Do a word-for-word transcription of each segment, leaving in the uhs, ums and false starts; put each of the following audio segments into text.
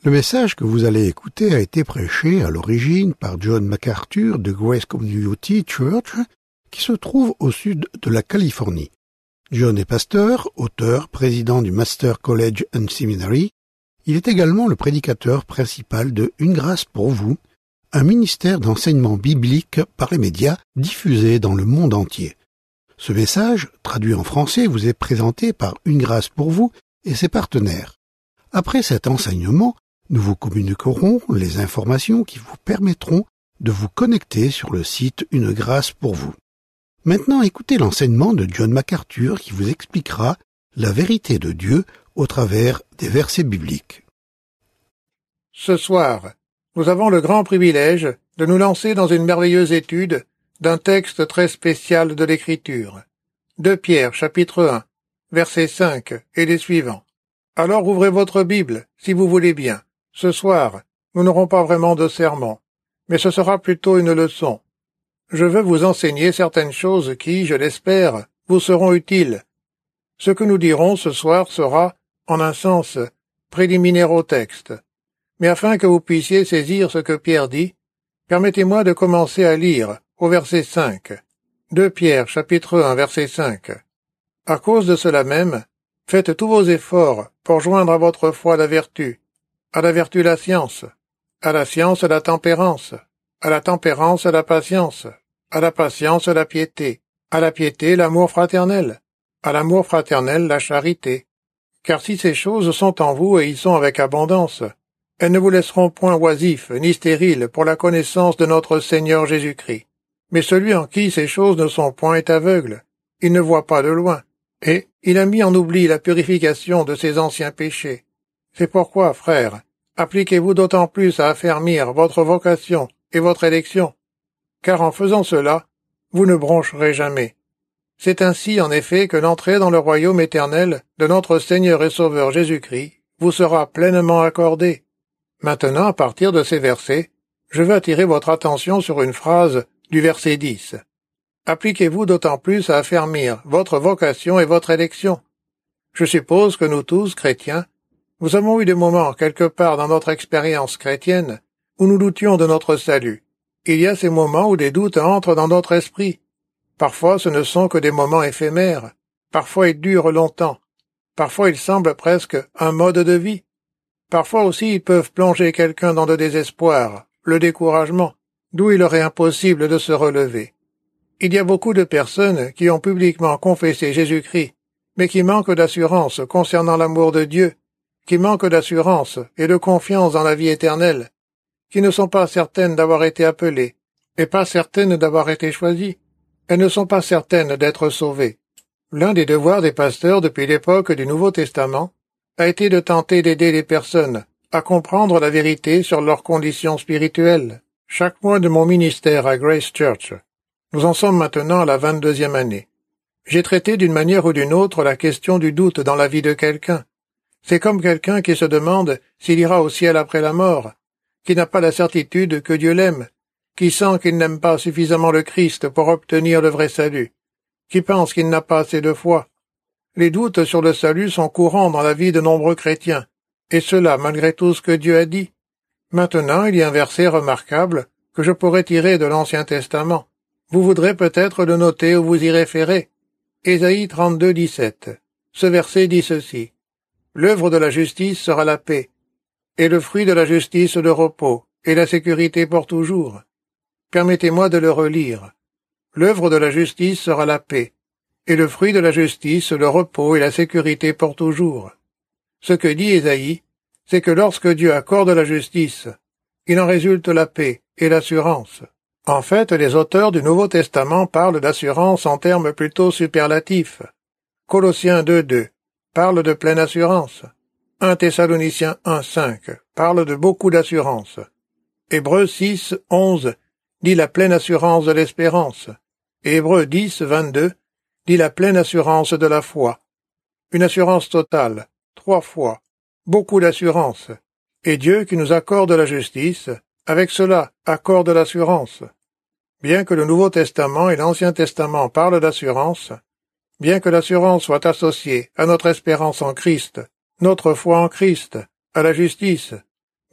Le message que vous allez écouter a été prêché à l'origine par John MacArthur de Grace Community Church, qui se trouve au sud de la Californie. John est pasteur, auteur, président du Master College and Seminary. Il est également le prédicateur principal de Une grâce pour vous, un ministère d'enseignement biblique par les médias diffusé dans le monde entier. Ce message, traduit en français, vous est présenté par Une grâce pour vous et ses partenaires. Après cet enseignement, nous vous communiquerons les informations qui vous permettront de vous connecter sur le site Une grâce pour vous. Maintenant, écoutez l'enseignement de John MacArthur qui vous expliquera la vérité de Dieu au travers des versets bibliques. Ce soir, nous avons le grand privilège de nous lancer dans une merveilleuse étude d'un texte très spécial de l'Écriture. deux Pierre, chapitre un, verset cinq et les suivants. Alors ouvrez votre Bible, si vous voulez bien. Ce soir, nous n'aurons pas vraiment de sermon, mais ce sera plutôt une leçon. Je veux vous enseigner certaines choses qui, je l'espère, vous seront utiles. Ce que nous dirons ce soir sera, en un sens, préliminaire au texte. Mais afin que vous puissiez saisir ce que Pierre dit, permettez-moi de commencer à lire au verset cinq. deux Pierre, chapitre un, verset cinq. À cause de cela même, faites tous vos efforts pour joindre à votre foi la vertu, à la vertu la science, à la science la tempérance, à la tempérance la patience, à la patience la piété, à la piété l'amour fraternel, à l'amour fraternel la charité. Car si ces choses sont en vous et y sont avec abondance, elles ne vous laisseront point oisifs ni stériles pour la connaissance de notre Seigneur Jésus-Christ. Mais celui en qui ces choses ne sont point est aveugle, il ne voit pas de loin, et il a mis en oubli la purification de ses anciens péchés. C'est pourquoi, frères, appliquez-vous d'autant plus à affermir votre vocation et votre élection, car en faisant cela, vous ne broncherez jamais. C'est ainsi, en effet, que l'entrée dans le royaume éternel de notre Seigneur et Sauveur Jésus-Christ vous sera pleinement accordée. Maintenant, à partir de ces versets, je veux attirer votre attention sur une phrase du verset dix. Appliquez-vous d'autant plus à affermir votre vocation et votre élection. Je suppose que nous tous, chrétiens, nous avons eu des moments quelque part dans notre expérience chrétienne où nous doutions de notre salut. Il y a ces moments où des doutes entrent dans notre esprit. Parfois ce ne sont que des moments éphémères, parfois ils durent longtemps, parfois ils semblent presque un mode de vie. Parfois aussi ils peuvent plonger quelqu'un dans le désespoir, le découragement, d'où il leur est impossible de se relever. Il y a beaucoup de personnes qui ont publiquement confessé Jésus-Christ, mais qui manquent d'assurance concernant l'amour de Dieu, qui manquent d'assurance et de confiance dans la vie éternelle, qui ne sont pas certaines d'avoir été appelées, et pas certaines d'avoir été choisies. Elles ne sont pas certaines d'être sauvées. L'un des devoirs des pasteurs depuis l'époque du Nouveau Testament a été de tenter d'aider les personnes à comprendre la vérité sur leurs conditions spirituelles. Chaque mois de mon ministère à Grace Church, nous en sommes maintenant à la vingt-deuxième année. J'ai traité d'une manière ou d'une autre la question du doute dans la vie de quelqu'un. C'est comme quelqu'un qui se demande s'il ira au ciel après la mort, qui n'a pas la certitude que Dieu l'aime, qui sent qu'il n'aime pas suffisamment le Christ pour obtenir le vrai salut, qui pense qu'il n'a pas assez de foi. Les doutes sur le salut sont courants dans la vie de nombreux chrétiens, et cela malgré tout ce que Dieu a dit. Maintenant, il y a un verset remarquable que je pourrais tirer de l'Ancien Testament. Vous voudrez peut-être le noter ou vous y référer. Ésaïe trente-deux, dix-sept. Ce verset dit ceci. L'œuvre de la justice sera la paix, et le fruit de la justice le repos, et la sécurité pour toujours. Permettez-moi de le relire. L'œuvre de la justice sera la paix, et le fruit de la justice le repos et la sécurité pour toujours. Ce que dit Ésaïe, c'est que lorsque Dieu accorde la justice, il en résulte la paix et l'assurance. En fait, les auteurs du Nouveau Testament parlent d'assurance en termes plutôt superlatifs. Colossiens deux, deux parle de pleine assurance. un Thessaloniciens un, cinq parle de beaucoup d'assurance. Hébreux six, onze dit la pleine assurance de l'espérance. Et Hébreux dix, vingt-deux dit la pleine assurance de la foi. Une assurance totale, trois fois, beaucoup d'assurance. Et Dieu qui nous accorde la justice, avec cela accorde l'assurance. Bien que le Nouveau Testament et l'Ancien Testament parlent d'assurance, bien que l'assurance soit associée à notre espérance en Christ, notre foi en Christ, à la justice,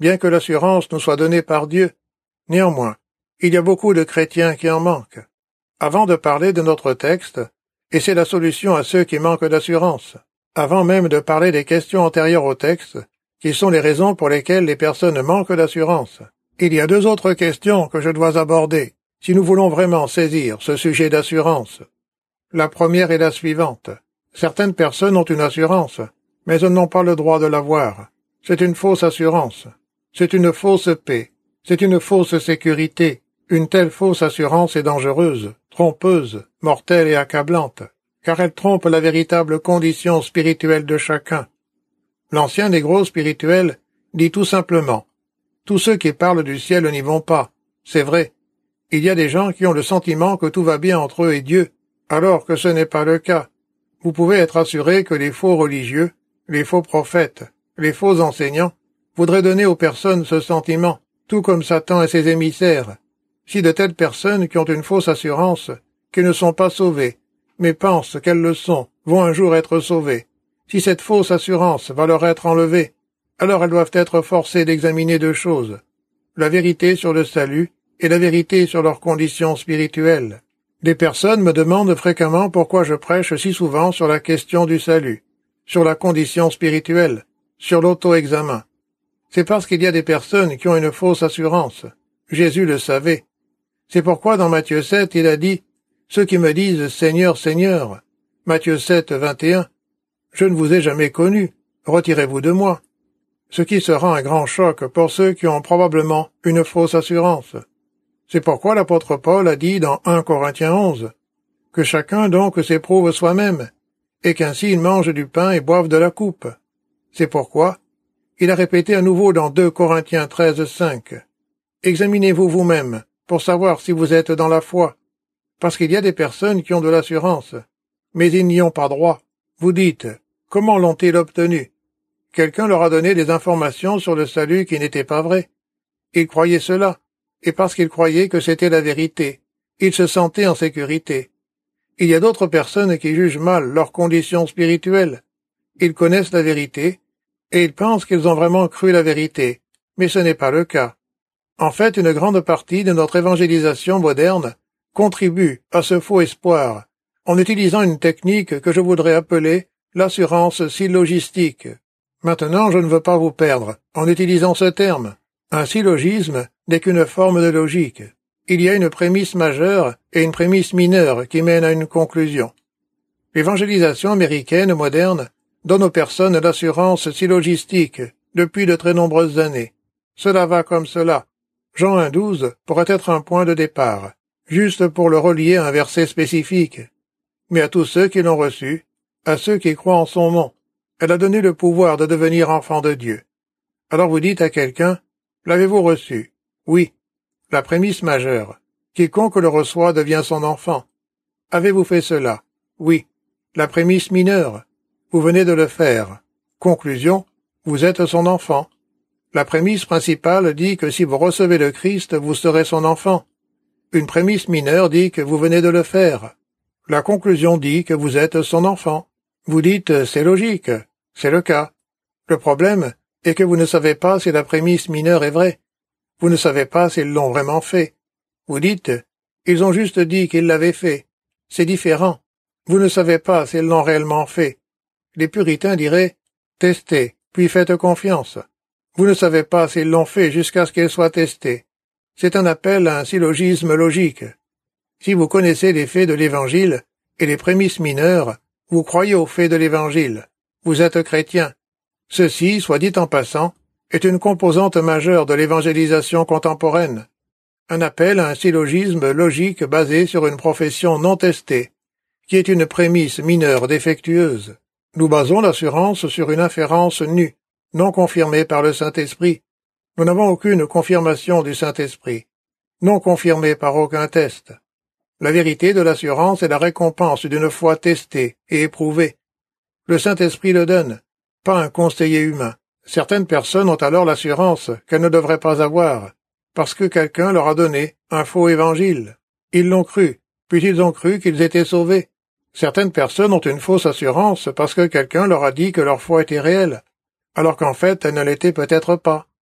bien que l'assurance nous soit donnée par Dieu. Néanmoins, il y a beaucoup de chrétiens qui en manquent. Avant de parler de notre texte, et c'est la solution à ceux qui manquent d'assurance, avant même de parler des questions antérieures au texte, qui sont les raisons pour lesquelles les personnes manquent d'assurance, il y a deux autres questions que je dois aborder, si nous voulons vraiment saisir ce sujet d'assurance. La première est la suivante. Certaines personnes ont une assurance, mais elles n'ont pas le droit de l'avoir. C'est une fausse assurance. C'est une fausse paix. C'est une fausse sécurité. Une telle fausse assurance est dangereuse, trompeuse, mortelle et accablante, car elle trompe la véritable condition spirituelle de chacun. L'ancien négro spirituel dit tout simplement « Tous ceux qui parlent du ciel n'y vont pas. » C'est vrai. Il y a des gens qui ont le sentiment que tout va bien entre eux et Dieu, alors que ce n'est pas le cas. Vous pouvez être assuré que les faux religieux, les faux prophètes, les faux enseignants voudraient donner aux personnes ce sentiment, tout comme Satan et ses émissaires. Si de telles personnes qui ont une fausse assurance, qui ne sont pas sauvées, mais pensent qu'elles le sont, vont un jour être sauvées, si cette fausse assurance va leur être enlevée, alors elles doivent être forcées d'examiner deux choses, la vérité sur le salut et la vérité sur leurs conditions spirituelles. Des personnes me demandent fréquemment pourquoi je prêche si souvent sur la question du salut, sur la condition spirituelle, sur l'auto-examen. C'est parce qu'il y a des personnes qui ont une fausse assurance. Jésus le savait. C'est pourquoi dans Matthieu sept, il a dit « Ceux qui me disent « Seigneur, Seigneur », Matthieu sept, vingt et un, « Je ne vous ai jamais connu, retirez-vous de moi », ce qui sera un grand choc pour ceux qui ont probablement une fausse assurance. C'est pourquoi l'apôtre Paul a dit dans un Corinthiens onze que chacun donc s'éprouve soi-même, et qu'ainsi il mange du pain et boive de la coupe. C'est pourquoi il a répété à nouveau dans deux Corinthiens treize, cinq. Examinez-vous vous-même pour savoir si vous êtes dans la foi, parce qu'il y a des personnes qui ont de l'assurance, mais ils n'y ont pas droit. Vous dites, comment l'ont-ils obtenu? Quelqu'un leur a donné des informations sur le salut qui n'étaient pas vraies. Ils croyaient cela, et parce qu'ils croyaient que c'était la vérité, ils se sentaient en sécurité. Il y a d'autres personnes qui jugent mal leurs conditions spirituelles. Ils connaissent la vérité, et ils pensent qu'ils ont vraiment cru la vérité, mais ce n'est pas le cas. En fait, une grande partie de notre évangélisation moderne contribue à ce faux espoir, en utilisant une technique que je voudrais appeler l'assurance syllogistique. Maintenant, je ne veux pas vous perdre en utilisant ce terme. Un syllogisme n'est qu'une forme de logique. Il y a une prémisse majeure et une prémisse mineure qui mènent à une conclusion. L'évangélisation américaine moderne donne aux personnes l'assurance syllogistique depuis de très nombreuses années. Cela va comme cela. Jean un douze pourrait être un point de départ, juste pour le relier à un verset spécifique. Mais à tous ceux qui l'ont reçu, à ceux qui croient en son nom, elle a donné le pouvoir de devenir enfant de Dieu. Alors vous dites à quelqu'un, l'avez-vous reçu? Oui. La prémisse majeure. Quiconque le reçoit devient son enfant. Avez-vous fait cela? Oui. La prémisse mineure. Vous venez de le faire. Conclusion, vous êtes son enfant. La prémisse principale dit que si vous recevez le Christ, vous serez son enfant. Une prémisse mineure dit que vous venez de le faire. La conclusion dit que vous êtes son enfant. Vous dites, c'est logique. C'est le cas. Le problème est que vous ne savez pas si la prémisse mineure est vraie. Vous ne savez pas s'ils l'ont vraiment fait. Vous dites, ils ont juste dit qu'ils l'avaient fait. C'est différent. Vous ne savez pas s'ils l'ont réellement fait. Les puritains diraient, testez, puis faites confiance. Vous ne savez pas s'ils l'ont fait jusqu'à ce qu'elle soit testée. C'est un appel à un syllogisme logique. Si vous connaissez les faits de l'Évangile et les prémices mineures, vous croyez aux faits de l'Évangile. Vous êtes chrétien. Ceci, soit dit en passant, est une composante majeure de l'évangélisation contemporaine. Un appel à un syllogisme logique basé sur une profession non testée, qui est une prémisse mineure défectueuse. Nous basons l'assurance sur une inférence nue, non confirmée par le Saint-Esprit. Nous n'avons aucune confirmation du Saint-Esprit, non confirmée par aucun test. La vérité de l'assurance est la récompense d'une foi testée et éprouvée. Le Saint-Esprit le donne, pas un conseiller humain. Certaines personnes ont alors l'assurance qu'elles ne devraient pas avoir, parce que quelqu'un leur a donné un faux évangile. Ils l'ont cru, puis ils ont cru qu'ils étaient sauvés. Certaines personnes ont une fausse assurance parce que quelqu'un leur a dit que leur foi était réelle, alors qu'en fait elle ne l'était peut-être pas.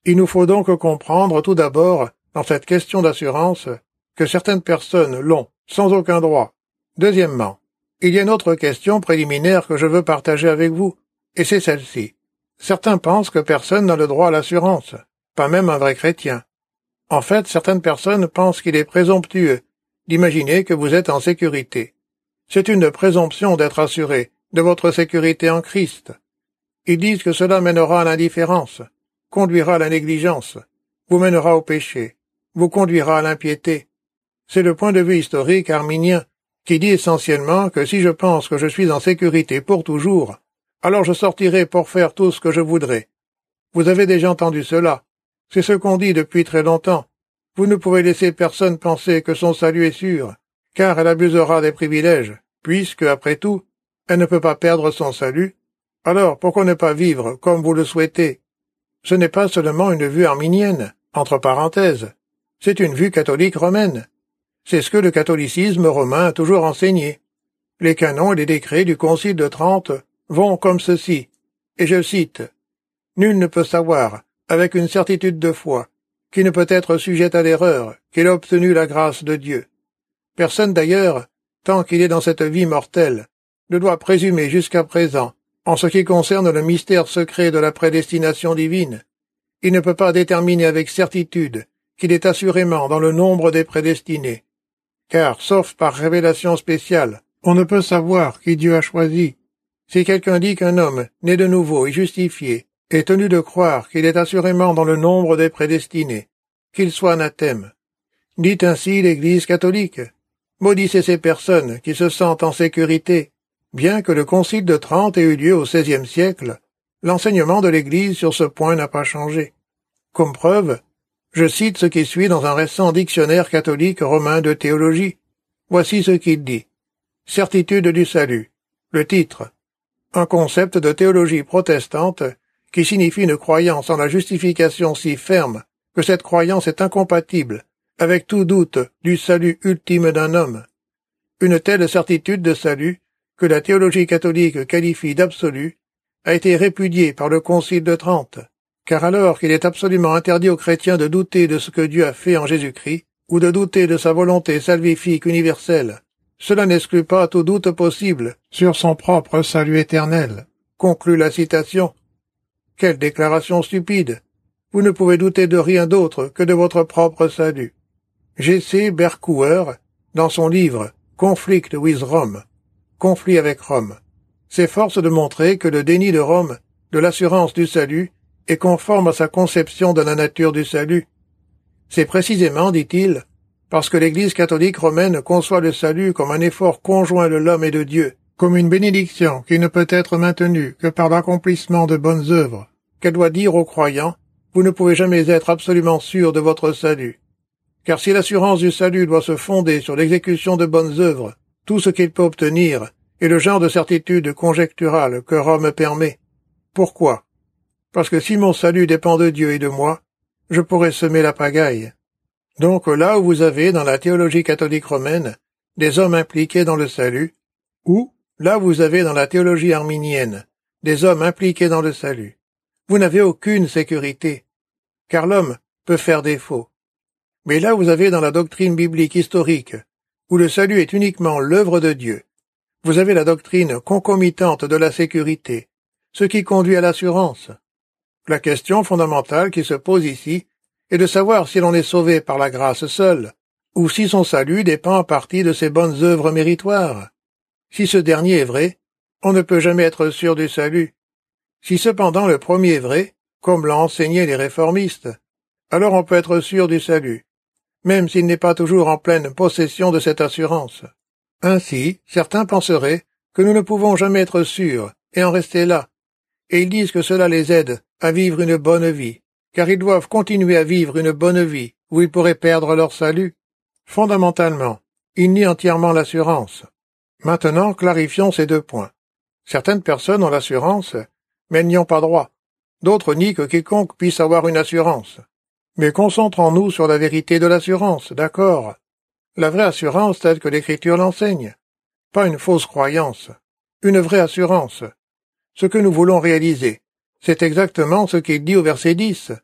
Il nous faut donc comprendre tout d'abord, dans cette question d'assurance, que certaines personnes l'ont, sans aucun droit. Deuxièmement, il y a une autre question préliminaire que je veux partager avec vous, et c'est celle-ci. Certains pensent que personne n'a le droit à l'assurance, pas même un vrai chrétien. En fait, certaines personnes pensent qu'il est présomptueux d'imaginer que vous êtes en sécurité. C'est une présomption d'être assuré de votre sécurité en Christ. Ils disent que cela mènera à l'indifférence, conduira à la négligence, vous mènera au péché, vous conduira à l'impiété. C'est le point de vue historique arminien qui dit essentiellement que si je pense que je suis en sécurité pour toujours, alors je sortirai pour faire tout ce que je voudrais. Vous avez déjà entendu cela. C'est ce qu'on dit depuis très longtemps. Vous ne pouvez laisser personne penser que son salut est sûr, car elle abusera des privilèges, puisque, après tout, elle ne peut pas perdre son salut. Alors, pourquoi ne pas vivre comme vous le souhaitez? Ce n'est pas seulement une vue arminienne, entre parenthèses. C'est une vue catholique romaine. C'est ce que le catholicisme romain a toujours enseigné. Les canons et les décrets du Concile de Trente vont comme ceci, et je cite, « Nul ne peut savoir, avec une certitude de foi, qui ne peut être sujet à l'erreur, qu'il a obtenu la grâce de Dieu. Personne d'ailleurs, tant qu'il est dans cette vie mortelle, ne doit présumer jusqu'à présent, en ce qui concerne le mystère secret de la prédestination divine. Il ne peut pas déterminer avec certitude qu'il est assurément dans le nombre des prédestinés. Car, sauf par révélation spéciale, on ne peut savoir qui Dieu a choisi. Si quelqu'un dit qu'un homme, né de nouveau et justifié, est tenu de croire qu'il est assurément dans le nombre des prédestinés, qu'il soit anathème. Dit ainsi l'Église catholique. Maudissez ces personnes qui se sentent en sécurité. Bien que le Concile de Trente ait eu lieu au seizième siècle, l'enseignement de l'Église sur ce point n'a pas changé. Comme preuve, je cite ce qui suit dans un récent dictionnaire catholique romain de théologie. Voici ce qu'il dit. Certitude du salut. Le titre. Un concept de théologie protestante qui signifie une croyance en la justification si ferme que cette croyance est incompatible avec tout doute du salut ultime d'un homme. Une telle certitude de salut, que la théologie catholique qualifie d'absolue, a été répudiée par le Concile de Trente, car alors qu'il est absolument interdit aux chrétiens de douter de ce que Dieu a fait en Jésus-Christ, ou de douter de sa volonté salvifique universelle, cela n'exclut pas tout doute possible sur son propre salut éternel, conclut la citation. Quelle déclaration stupide! Vous ne pouvez douter de rien d'autre que de votre propre salut. G C Berkouwer, dans son livre « Conflict with Rome », conflit avec Rome, s'efforce de montrer que le déni de Rome de l'assurance du salut est conforme à sa conception de la nature du salut. C'est précisément, dit-il, parce que l'Église catholique romaine conçoit le salut comme un effort conjoint de l'homme et de Dieu, comme une bénédiction qui ne peut être maintenue que par l'accomplissement de bonnes œuvres, qu'elle doit dire aux croyants, vous ne pouvez jamais être absolument sûr de votre salut. Car si l'assurance du salut doit se fonder sur l'exécution de bonnes œuvres, tout ce qu'il peut obtenir est le genre de certitude conjecturale que Rome permet. Pourquoi? Parce que si mon salut dépend de Dieu et de moi, je pourrais semer la pagaille. Donc là où vous avez dans la théologie catholique romaine des hommes impliqués dans le salut, ou là où vous avez dans la théologie arminienne des hommes impliqués dans le salut, vous n'avez aucune sécurité, car l'homme peut faire défaut. Mais là où vous avez dans la doctrine biblique historique, où le salut est uniquement l'œuvre de Dieu, vous avez la doctrine concomitante de la sécurité, ce qui conduit à l'assurance. La question fondamentale qui se pose ici est de savoir si l'on est sauvé par la grâce seule, ou si son salut dépend en partie de ses bonnes œuvres méritoires. Si ce dernier est vrai, on ne peut jamais être sûr du salut. Si cependant le premier est vrai, comme l'ont enseigné les réformistes, alors on peut être sûr du salut, même s'il n'est pas toujours en pleine possession de cette assurance. Ainsi, certains penseraient que nous ne pouvons jamais être sûrs et en rester là, et ils disent que cela les aide à vivre une bonne vie, car ils doivent continuer à vivre une bonne vie où ils pourraient perdre leur salut. Fondamentalement, ils nient entièrement l'assurance. Maintenant, clarifions ces deux points. Certaines personnes ont l'assurance, mais elles n'y ont pas droit. D'autres nient que quiconque puisse avoir une assurance. Mais concentrons-nous sur la vérité de l'assurance, d'accord? La vraie assurance telle que l'Écriture l'enseigne. Pas une fausse croyance. Une vraie assurance. Ce que nous voulons réaliser, c'est exactement ce qu'il dit au verset dix.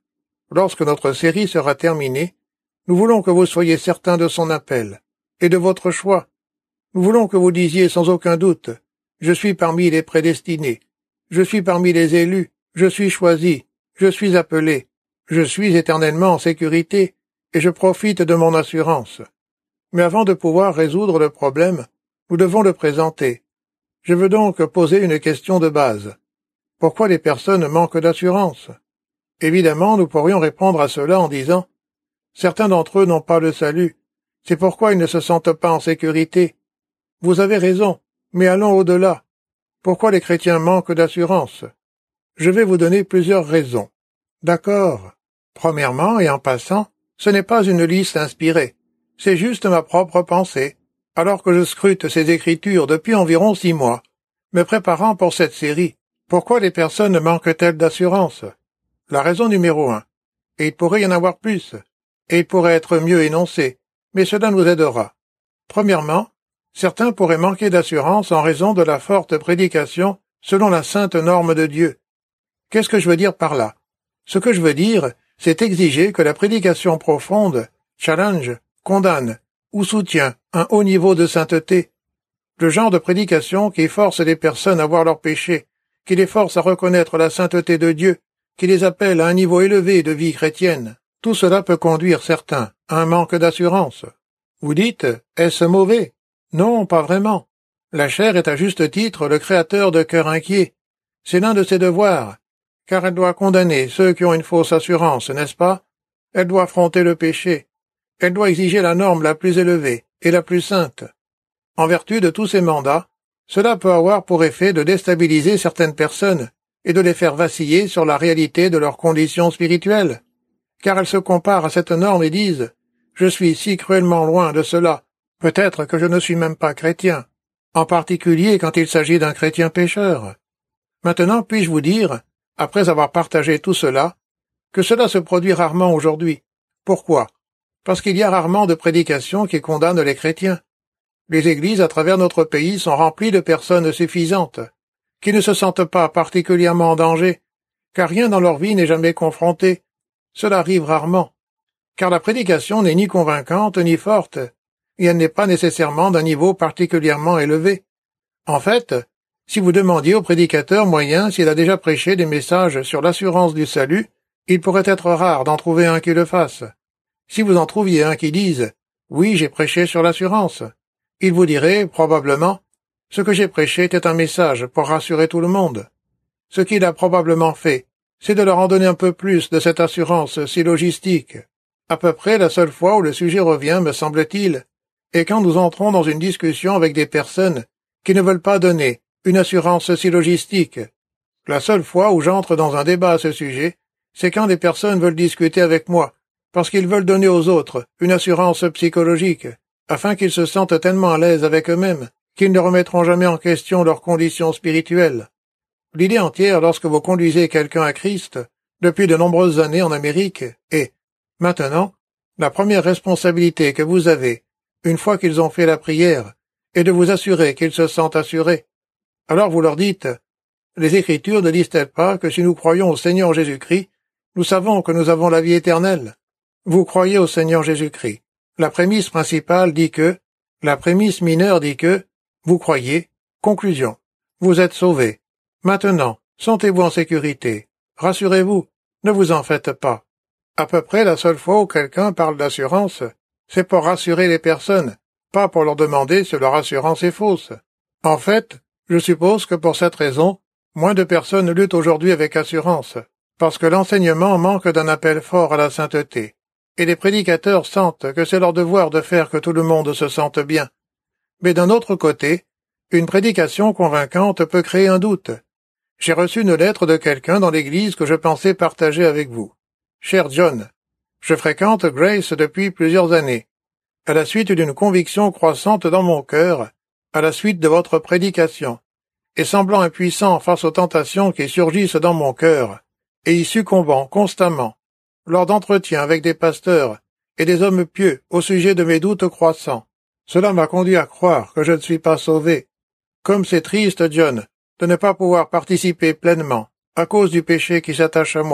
Lorsque notre série sera terminée, nous voulons que vous soyez certains de son appel, et de votre choix. Nous voulons que vous disiez sans aucun doute, « Je suis parmi les prédestinés, je suis parmi les élus, je suis choisi, je suis appelé, je suis éternellement en sécurité, et je profite de mon assurance. » Mais avant de pouvoir résoudre le problème, nous devons le présenter. Je veux donc poser une question de base. Pourquoi les personnes manquent d'assurance? Évidemment, nous pourrions répondre à cela en disant « Certains d'entre eux n'ont pas le salut, c'est pourquoi ils ne se sentent pas en sécurité. » Vous avez raison, mais allons au-delà. Pourquoi les chrétiens manquent d'assurance? Je vais vous donner plusieurs raisons. D'accord. Premièrement, et en passant, ce n'est pas une liste inspirée. C'est juste ma propre pensée, alors que je scrute ces écritures depuis environ six mois, me préparant pour cette série. Pourquoi les personnes manquent-elles d'assurance? La raison numéro un. Et il pourrait y en avoir plus. Et il pourrait être mieux énoncé, mais cela nous aidera. Premièrement, certains pourraient manquer d'assurance en raison de la forte prédication selon la sainte norme de Dieu. Qu'est-ce que je veux dire par là? Ce que je veux dire, c'est exiger que la prédication profonde, challenge, condamne ou soutient un haut niveau de sainteté. Le genre de prédication qui force les personnes à voir leurs péchés, qui les force à reconnaître la sainteté de Dieu, qui les appelle à un niveau élevé de vie chrétienne. Tout cela peut conduire certains à un manque d'assurance. Vous dites, est-ce mauvais? Non, pas vraiment. La chair est à juste titre le créateur de cœurs inquiets. C'est l'un de ses devoirs, car elle doit condamner ceux qui ont une fausse assurance, n'est-ce pas? Elle doit affronter le péché. Elle doit exiger la norme la plus élevée et la plus sainte. En vertu de tous ces mandats, cela peut avoir pour effet de déstabiliser certaines personnes et de les faire vaciller sur la réalité de leurs conditions spirituelles, car elles se comparent à cette norme et disent « Je suis si cruellement loin de cela, peut-être que je ne suis même pas chrétien, en particulier quand il s'agit d'un chrétien pécheur. » Maintenant, puis-je vous dire, après avoir partagé tout cela, que cela se produit rarement aujourd'hui. Pourquoi? Parce qu'il y a rarement de prédications qui condamnent les chrétiens. Les églises à travers notre pays sont remplies de personnes suffisantes, qui ne se sentent pas particulièrement en danger, car rien dans leur vie n'est jamais confronté. Cela arrive rarement, car la prédication n'est ni convaincante ni forte, et elle n'est pas nécessairement d'un niveau particulièrement élevé. En fait, si vous demandiez au prédicateur moyen s'il a déjà prêché des messages sur l'assurance du salut, il pourrait être rare d'en trouver un qui le fasse. Si vous en trouviez un qui dise « Oui, j'ai prêché sur l'assurance », il vous dirait, probablement, « Ce que j'ai prêché était un message pour rassurer tout le monde. » Ce qu'il a probablement fait, c'est de leur en donner un peu plus de cette assurance syllogistique. À peu près la seule fois où le sujet revient, me semble-t-il, est quand nous entrons dans une discussion avec des personnes qui ne veulent pas donner une assurance syllogistique. La seule fois où j'entre dans un débat à ce sujet, c'est quand des personnes veulent discuter avec moi, parce qu'ils veulent donner aux autres une assurance psychologique, afin qu'ils se sentent tellement à l'aise avec eux-mêmes qu'ils ne remettront jamais en question leurs conditions spirituelles. L'idée entière lorsque vous conduisez quelqu'un à Christ, depuis de nombreuses années en Amérique, est, maintenant, la première responsabilité que vous avez, une fois qu'ils ont fait la prière, est de vous assurer qu'ils se sentent assurés. Alors vous leur dites, les Écritures ne disent-elles pas que si nous croyons au Seigneur Jésus-Christ, nous savons que nous avons la vie éternelle? Vous croyez au Seigneur Jésus-Christ. La prémisse principale dit que, la prémisse mineure dit que, vous croyez, conclusion, vous êtes sauvés. Maintenant, sentez-vous en sécurité. Rassurez-vous, ne vous en faites pas. À peu près la seule fois où quelqu'un parle d'assurance, c'est pour rassurer les personnes, pas pour leur demander si leur assurance est fausse. En fait, je suppose que pour cette raison, moins de personnes luttent aujourd'hui avec assurance, parce que l'enseignement manque d'un appel fort à la sainteté. Et les prédicateurs sentent que c'est leur devoir de faire que tout le monde se sente bien. Mais d'un autre côté, une prédication convaincante peut créer un doute. J'ai reçu une lettre de quelqu'un dans l'église que je pensais partager avec vous. Cher John, je fréquente Grace depuis plusieurs années. À la suite d'une conviction croissante dans mon cœur, à la suite de votre prédication, et semblant impuissant face aux tentations qui surgissent dans mon cœur, et y succombant constamment, lors d'entretiens avec des pasteurs et des hommes pieux au sujet de mes doutes croissants. Cela m'a conduit à croire que je ne suis pas sauvé. Comme c'est triste, John, de ne pas pouvoir participer pleinement, à cause du péché qui s'attache à moi.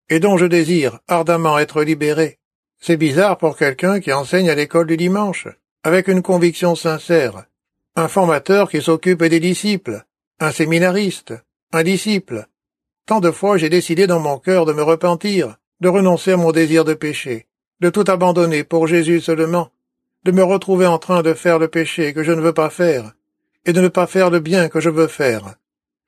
et dont je désire ardemment être libéré. C'est bizarre pour quelqu'un qui enseigne à l'école du dimanche, avec une conviction sincère. Un formateur qui s'occupe des disciples, un séminariste, un disciple. Tant de fois j'ai décidé dans mon cœur de me repentir, de renoncer à mon désir de péché, de tout abandonner pour Jésus seulement, de me retrouver en train de faire le péché que je ne veux pas faire, et de ne pas faire le bien que je veux faire.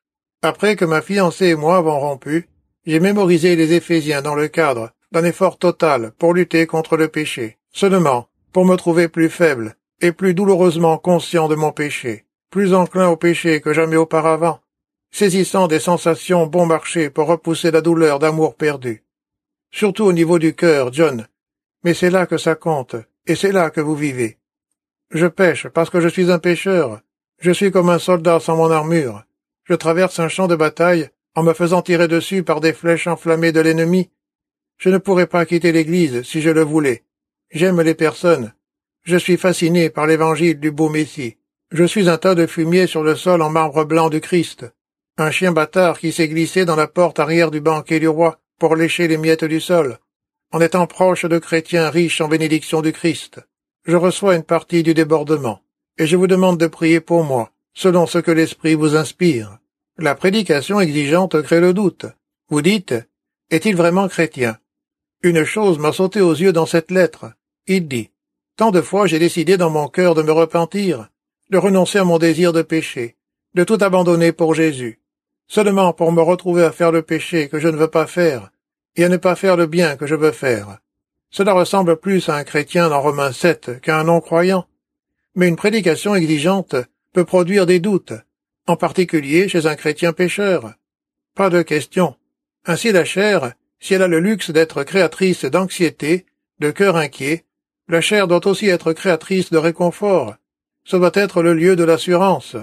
Après que ma fiancée et moi avons rompu, j'ai mémorisé les Éphésiens dans le cadre d'un effort total pour lutter contre le péché, seulement pour me trouver plus faible et plus douloureusement conscient de mon péché, plus enclin au péché que jamais auparavant, saisissant des sensations bon marché pour repousser la douleur d'amour perdu. Surtout au niveau du cœur, John, mais c'est là que ça compte, et c'est là que vous vivez. Je pêche parce que je suis un pécheur, je suis comme un soldat sans mon armure, je traverse un champ de bataille en me faisant tirer dessus par des flèches enflammées de l'ennemi. Je ne pourrais pas quitter l'Église si je le voulais. J'aime les personnes. Je suis fasciné par l'évangile du beau Messie. Je suis un tas de fumier sur le sol en marbre blanc du Christ. Un chien bâtard qui s'est glissé dans la porte arrière du banquet du roi pour lécher les miettes du sol, en étant proche de chrétiens riches en bénédiction du Christ. Je reçois une partie du débordement, et je vous demande de prier pour moi, selon ce que l'Esprit vous inspire. La prédication exigeante crée le doute. Vous dites, est-il vraiment chrétien? Une chose m'a sauté aux yeux dans cette lettre. Il dit, tant de fois j'ai décidé dans mon cœur de me repentir, de renoncer à mon désir de péché, de tout abandonner pour Jésus, seulement pour me retrouver à faire le péché que je ne veux pas faire, et à ne pas faire le bien que je veux faire. Cela ressemble plus à un chrétien dans Romains sept qu'à un non-croyant. Mais une prédication exigeante peut produire des doutes, en particulier chez un chrétien pécheur. Pas de question. Ainsi la chair, si elle a le luxe d'être créatrice d'anxiété, de cœur inquiet, la chair doit aussi être créatrice de réconfort. Ce doit être le lieu de l'assurance.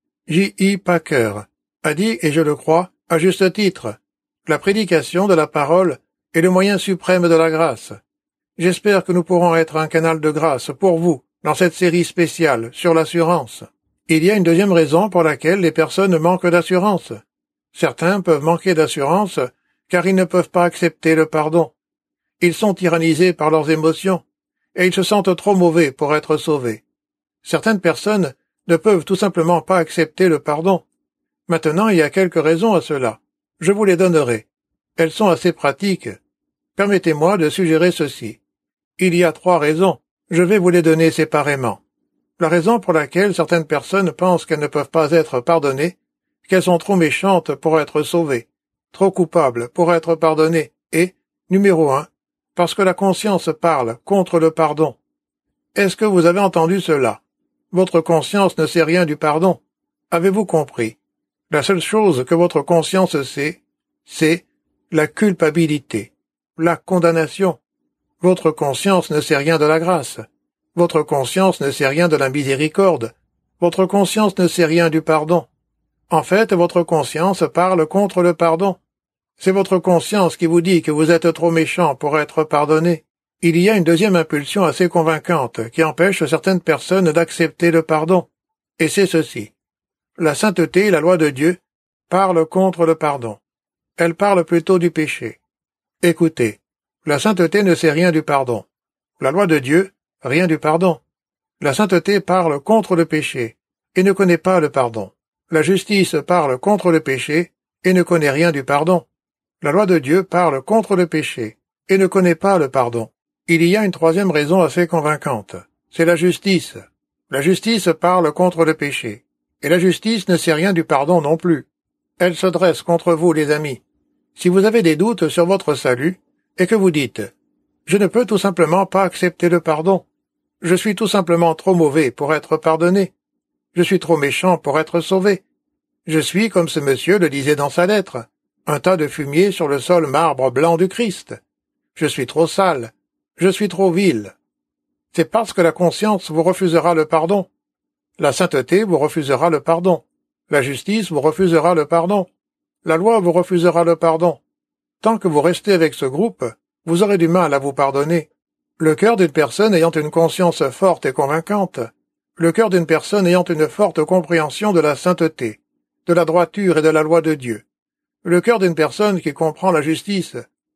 J I Packer a dit, et je le crois, à juste titre, la prédication de la parole est le moyen suprême de la grâce. J'espère que nous pourrons être un canal de grâce pour vous dans cette série spéciale sur l'assurance. Il y a une deuxième raison pour laquelle les personnes manquent d'assurance. Certains peuvent manquer d'assurance car ils ne peuvent pas accepter le pardon. Ils sont tyrannisés par leurs émotions et ils se sentent trop mauvais pour être sauvés. Certaines personnes ne peuvent tout simplement pas accepter le pardon. Maintenant, il y a quelques raisons à cela. Je vous les donnerai. Elles sont assez pratiques. Permettez-moi de suggérer ceci. Il y a trois raisons. Je vais vous les donner séparément. La raison pour laquelle certaines personnes pensent qu'elles ne peuvent pas être pardonnées, qu'elles sont trop méchantes pour être sauvées, trop coupables pour être pardonnées, et, numéro un, parce que la conscience parle contre le pardon. Est-ce que vous avez entendu cela? Votre conscience ne sait rien du pardon. Avez-vous compris? La seule chose que votre conscience sait, c'est la culpabilité, la condamnation. Votre conscience ne sait rien de la grâce. Votre conscience ne sait rien de la miséricorde. Votre conscience ne sait rien du pardon. En fait, votre conscience parle contre le pardon. C'est votre conscience qui vous dit que vous êtes trop méchant pour être pardonné. Il y a une deuxième impulsion assez convaincante qui empêche certaines personnes d'accepter le pardon. Et c'est ceci. La sainteté, la loi de Dieu, parle contre le pardon. Elle parle plutôt du péché. Écoutez, la sainteté ne sait rien du pardon. La loi de Dieu, rien du pardon. La sainteté parle contre le péché et ne connaît pas le pardon. La justice parle contre le péché et ne connaît rien du pardon. La loi de Dieu parle contre le péché et ne connaît pas le pardon. Il y a une troisième raison assez convaincante. C'est la justice. La justice parle contre le péché. Et la justice ne sait rien du pardon non plus. Elle se dresse contre vous, les amis. Si vous avez des doutes sur votre salut, et que vous dites « Je ne peux tout simplement pas accepter le pardon. Je suis tout simplement trop mauvais pour être pardonné. Je suis trop méchant pour être sauvé. Je suis, comme ce monsieur le disait dans sa lettre, un tas de fumier sur le sol marbre blanc du Christ. Je suis trop sale. Je suis trop vil. » C'est parce que la conscience vous refusera le pardon. La sainteté vous refusera le pardon. La justice vous refusera le pardon. La loi vous refusera le pardon. Tant que vous restez avec ce groupe, vous aurez du mal à vous pardonner. Le cœur d'une personne ayant une conscience forte et convaincante, le cœur d'une personne ayant une forte compréhension de la sainteté, de la droiture et de la loi de Dieu, le cœur d'une personne qui comprend la justice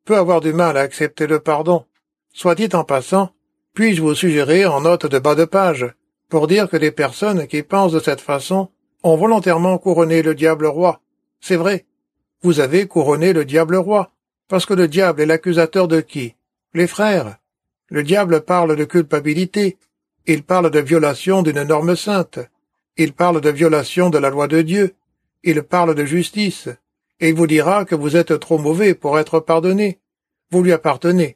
peut avoir du mal à accepter le pardon. Soit dit en passant, puis-je vous suggérer en note de bas de page, pour dire que des personnes qui pensent de cette façon ont volontairement couronné le diable roi. C'est vrai. Vous avez couronné le diable roi, parce que le diable est l'accusateur de qui? Les frères. Le diable parle de culpabilité. Il parle de violation d'une norme sainte. Il parle de violation de la loi de Dieu. Il parle de justice. Et il vous dira que vous êtes trop mauvais pour être pardonné. Vous lui appartenez.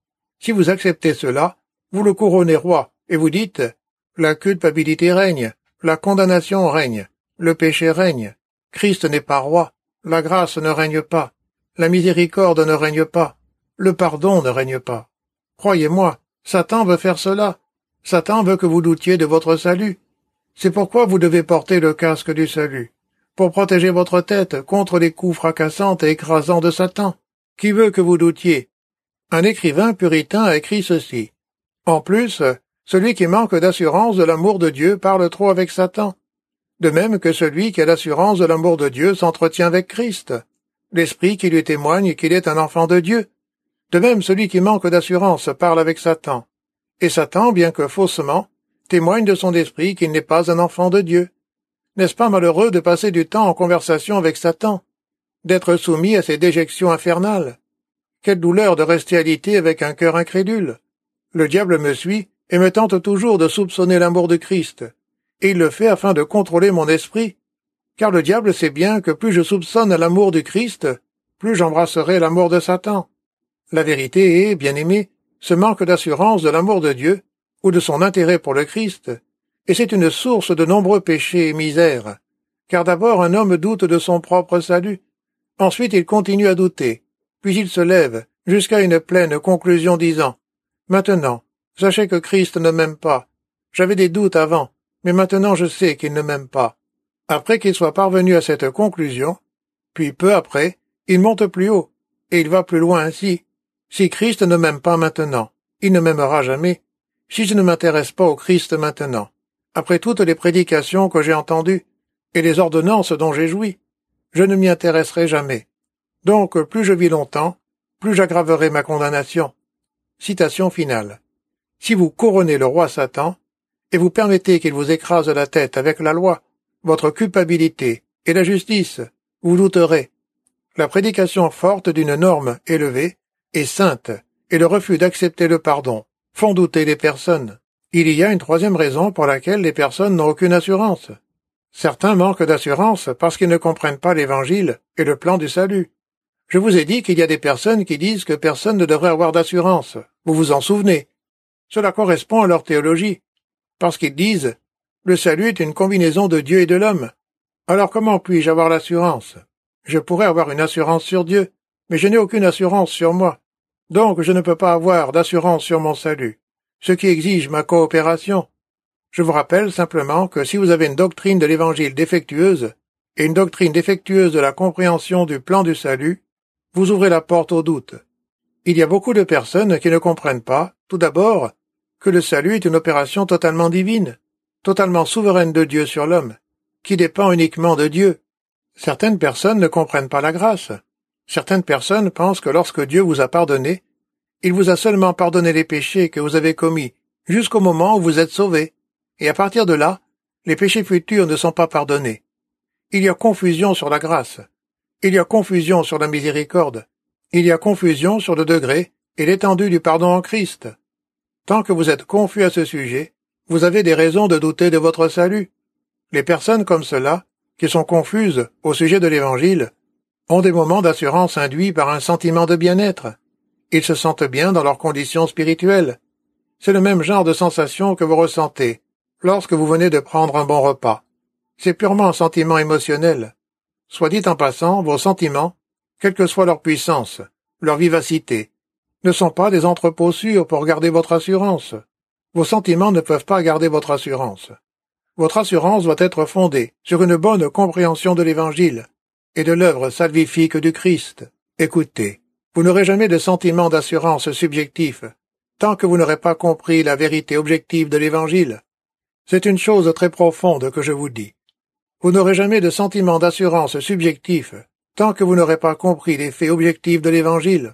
Si vous acceptez cela, vous le couronnez roi, et vous dites « La culpabilité règne, la condamnation règne, le péché règne, Christ n'est pas roi, la grâce ne règne pas, la miséricorde ne règne pas, le pardon ne règne pas. Croyez-moi, Satan veut faire cela. Satan veut que vous doutiez de votre salut. C'est pourquoi vous devez porter le casque du salut, pour protéger votre tête contre les coups fracassants et écrasants de Satan, qui veut que vous doutiez. Un écrivain puritain a écrit ceci. En plus, celui qui manque d'assurance de l'amour de Dieu parle trop avec Satan. De même que celui qui a l'assurance de l'amour de Dieu s'entretient avec Christ, l'esprit qui lui témoigne qu'il est un enfant de Dieu. De même, celui qui manque d'assurance parle avec Satan. Et Satan, bien que faussement, témoigne de son esprit qu'il n'est pas un enfant de Dieu. N'est-ce pas malheureux de passer du temps en conversation avec Satan, d'être soumis à ses déjections infernales? Quelle douleur de rester alité avec un cœur incrédule. Le diable me suit et me tente toujours de soupçonner l'amour de Christ, et il le fait afin de contrôler mon esprit, car le diable sait bien que plus je soupçonne l'amour du Christ, plus j'embrasserai l'amour de Satan. La vérité est, bien-aimé, ce manque d'assurance de l'amour de Dieu, ou de son intérêt pour le Christ, et c'est une source de nombreux péchés et misères, car d'abord un homme doute de son propre salut, ensuite il continue à douter, puis il se lève jusqu'à une pleine conclusion disant « Maintenant, sachez que Christ ne m'aime pas. J'avais des doutes avant, mais maintenant je sais qu'il ne m'aime pas. » Après qu'il soit parvenu à cette conclusion, puis peu après, il monte plus haut, et il va plus loin ainsi. Si Christ ne m'aime pas maintenant, il ne m'aimera jamais. Si je ne m'intéresse pas au Christ maintenant, après toutes les prédications que j'ai entendues, et les ordonnances dont j'ai joui, je ne m'y intéresserai jamais. Donc, plus je vis longtemps, plus j'aggraverai ma condamnation. Citation finale. Si vous couronnez le roi Satan, et vous permettez qu'il vous écrase la tête avec la loi, votre culpabilité et la justice, vous douterez. La prédication forte d'une norme élevée et sainte, et le refus d'accepter le pardon, font douter les personnes. Il y a une troisième raison pour laquelle les personnes n'ont aucune assurance. Certains manquent d'assurance parce qu'ils ne comprennent pas l'Évangile et le plan du salut. Je vous ai dit qu'il y a des personnes qui disent que personne ne devrait avoir d'assurance. Vous vous en souvenez. Cela correspond à leur théologie, parce qu'ils disent « Le salut est une combinaison de Dieu et de l'homme. » Alors comment puis-je avoir l'assurance? Je pourrais avoir une assurance sur Dieu, mais je n'ai aucune assurance sur moi. Donc je ne peux pas avoir d'assurance sur mon salut, ce qui exige ma coopération. Je vous rappelle simplement que si vous avez une doctrine de l'Évangile défectueuse et une doctrine défectueuse de la compréhension du plan du salut, vous ouvrez la porte au doute. Il y a beaucoup de personnes qui ne comprennent pas, tout d'abord, que le salut est une opération totalement divine, totalement souveraine de Dieu sur l'homme, qui dépend uniquement de Dieu. Certaines personnes ne comprennent pas la grâce. Certaines personnes pensent que lorsque Dieu vous a pardonné, il vous a seulement pardonné les péchés que vous avez commis jusqu'au moment où vous êtes sauvés, et à partir de là, les péchés futurs ne sont pas pardonnés. Il y a confusion sur la grâce. Il y a confusion sur la miséricorde. Il y a confusion sur le degré et l'étendue du pardon en Christ. Tant que vous êtes confus à ce sujet, vous avez des raisons de douter de votre salut. Les personnes comme cela, qui sont confuses au sujet de l'Évangile, ont des moments d'assurance induits par un sentiment de bien-être. Ils se sentent bien dans leurs conditions spirituelles. C'est le même genre de sensation que vous ressentez lorsque vous venez de prendre un bon repas. C'est purement un sentiment émotionnel. Soit dit en passant, vos sentiments, quelle que soit leur puissance, leur vivacité, ne sont pas des entrepôts sûrs pour garder votre assurance. Vos sentiments ne peuvent pas garder votre assurance. Votre assurance doit être fondée sur une bonne compréhension de l'Évangile et de l'œuvre salvifique du Christ. Écoutez, vous n'aurez jamais de sentiment d'assurance subjectif tant que vous n'aurez pas compris la vérité objective de l'Évangile. C'est une chose très profonde que je vous dis. Vous n'aurez jamais de sentiment d'assurance subjectif tant que vous n'aurez pas compris les faits objectifs de l'Évangile.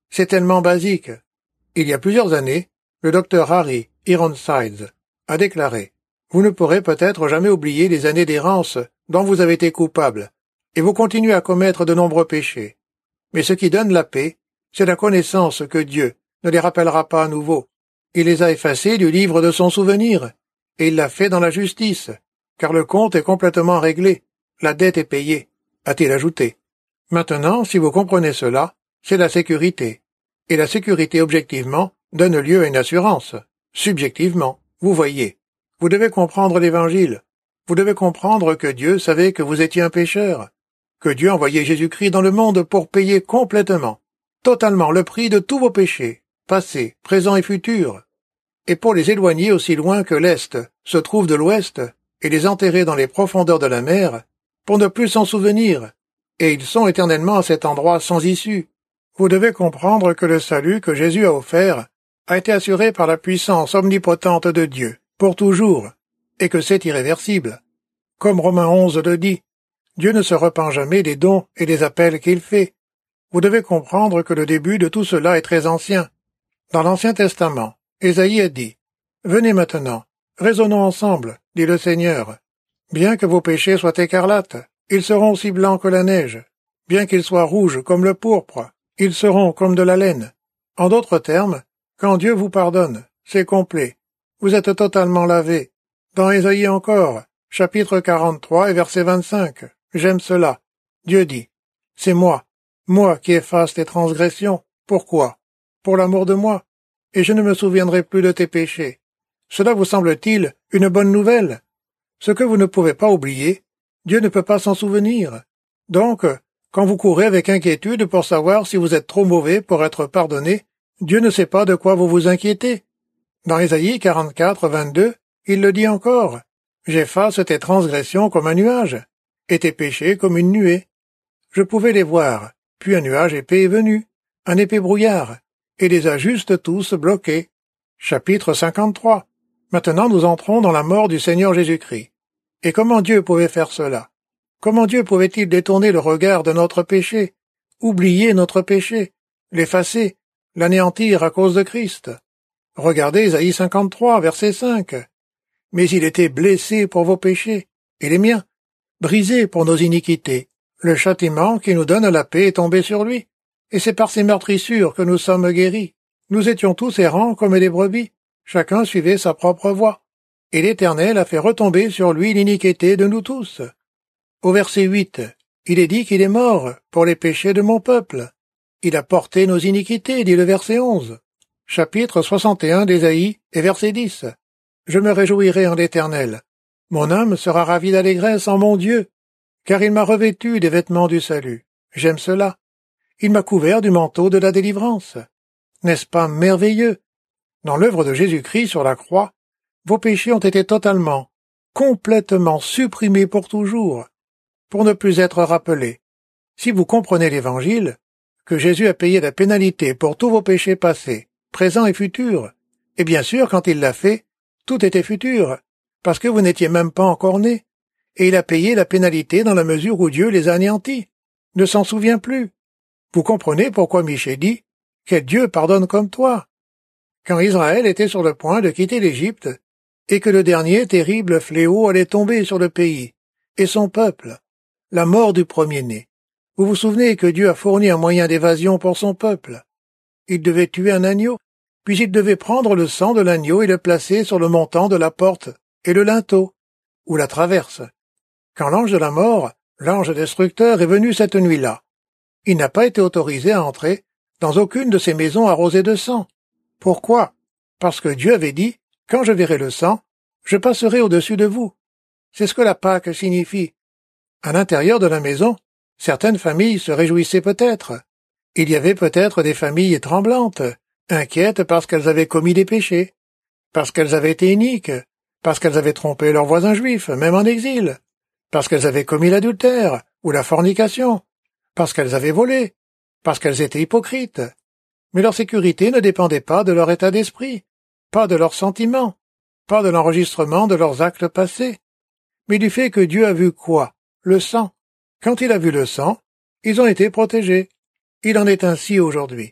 C'est tellement basique. Il y a plusieurs années, le docteur Harry Ironsides a déclaré « Vous ne pourrez peut-être jamais oublier les années d'errance dont vous avez été coupable, et vous continuez à commettre de nombreux péchés. Mais ce qui donne la paix, c'est la connaissance que Dieu ne les rappellera pas à nouveau. Il les a effacés du livre de son souvenir, et il l'a fait dans la justice, car le compte est complètement réglé, la dette est payée, a-t-il ajouté. Maintenant, si vous comprenez cela, c'est la sécurité. Et la sécurité, objectivement, donne lieu à une assurance. Subjectivement, vous voyez. Vous devez comprendre l'Évangile. Vous devez comprendre que Dieu savait que vous étiez un pécheur, que Dieu envoyait Jésus-Christ dans le monde pour payer complètement, totalement le prix de tous vos péchés, passés, présents et futurs, et pour les éloigner aussi loin que l'Est se trouve de l'Ouest, et les enterrer dans les profondeurs de la mer, pour ne plus s'en souvenir, et ils sont éternellement à cet endroit sans issue. Vous devez comprendre que le salut que Jésus a offert a été assuré par la puissance omnipotente de Dieu, pour toujours, et que c'est irréversible. Comme Romains onze le dit, Dieu ne se repent jamais des dons et des appels qu'il fait. Vous devez comprendre que le début de tout cela est très ancien. Dans l'Ancien Testament, Ésaïe a dit « Venez maintenant, raisonnons ensemble, dit le Seigneur. Bien que vos péchés soient écarlates, ils seront aussi blancs que la neige. Bien qu'ils soient rouges comme le pourpre, ils seront comme de la laine. » En d'autres termes, quand Dieu vous pardonne, c'est complet. Vous êtes totalement lavé. Dans Ésaïe encore, chapitre quarante-trois et verset vingt-cinq, j'aime cela. Dieu dit « C'est moi, moi qui efface tes transgressions. Pourquoi? Pour l'amour de moi. Et je ne me souviendrai plus de tes péchés. » Cela vous semble-t-il une bonne nouvelle? Ce que vous ne pouvez pas oublier, Dieu ne peut pas s'en souvenir. Donc, quand vous courez avec inquiétude pour savoir si vous êtes trop mauvais pour être pardonné, Dieu ne sait pas de quoi vous vous inquiétez. Dans Ésaïe quarante-quatre, vingt-deux, il le dit encore. « J'efface tes transgressions comme un nuage, et tes péchés comme une nuée. » Je pouvais les voir, puis un nuage épais est venu, un épais brouillard, et les a juste tous bloqués. Chapitre cinquante-trois. Maintenant nous entrons dans la mort du Seigneur Jésus-Christ. Et comment Dieu pouvait faire cela? Comment Dieu pouvait-il détourner le regard de notre péché, oublier notre péché, l'effacer, l'anéantir à cause de Christ? Regardez Ésaïe cinquante-trois, verset cinq. « Mais il était blessé pour vos péchés, et les miens, brisé pour nos iniquités. Le châtiment qui nous donne la paix est tombé sur lui, et c'est par ses meurtrissures que nous sommes guéris. Nous étions tous errants comme des brebis, chacun suivait sa propre voie, et l'Éternel a fait retomber sur lui l'iniquité de nous tous. » Au verset huit, il est dit qu'il est mort pour les péchés de mon peuple. Il a porté nos iniquités, dit le verset onze. Chapitre soixante et un d'Ésaïe et verset dix. Je me réjouirai en l'Éternel. Mon âme sera ravie d'allégresse en mon Dieu, car il m'a revêtu des vêtements du salut. J'aime cela. Il m'a couvert du manteau de la délivrance. N'est-ce pas merveilleux? Dans l'œuvre de Jésus-Christ sur la croix, vos péchés ont été totalement, complètement supprimés pour toujours, pour ne plus être rappelés. Si vous comprenez l'Évangile, que Jésus a payé la pénalité pour tous vos péchés passés, présents et futurs, et bien sûr, quand il l'a fait, tout était futur, parce que vous n'étiez même pas encore nés, et il a payé la pénalité dans la mesure où Dieu les a anéantis, ne s'en souvient plus. Vous comprenez pourquoi Michée dit « Quel Dieu pardonne comme toi ?» Quand Israël était sur le point de quitter l'Égypte, et que le dernier terrible fléau allait tomber sur le pays, et son peuple, la mort du premier-né. Vous vous souvenez que Dieu a fourni un moyen d'évasion pour son peuple. Il devait tuer un agneau, puis il devait prendre le sang de l'agneau et le placer sur le montant de la porte et le linteau, ou la traverse. Quand l'ange de la mort, l'ange destructeur, est venu cette nuit-là, il n'a pas été autorisé à entrer dans aucune de ces maisons arrosées de sang. Pourquoi? Parce que Dieu avait dit « Quand je verrai le sang, je passerai au-dessus de vous ». C'est ce que la Pâque signifie. À l'intérieur de la maison, certaines familles se réjouissaient peut-être. Il y avait peut-être des familles tremblantes, inquiètes parce qu'elles avaient commis des péchés, parce qu'elles avaient été iniques, parce qu'elles avaient trompé leurs voisins juifs, même en exil, parce qu'elles avaient commis l'adultère ou la fornication, parce qu'elles avaient volé, parce qu'elles étaient hypocrites. Mais leur sécurité ne dépendait pas de leur état d'esprit, pas de leurs sentiments, pas de l'enregistrement de leurs actes passés, mais du fait que Dieu a vu quoi? Le sang. Quand il a vu le sang, ils ont été protégés. Il en est ainsi aujourd'hui.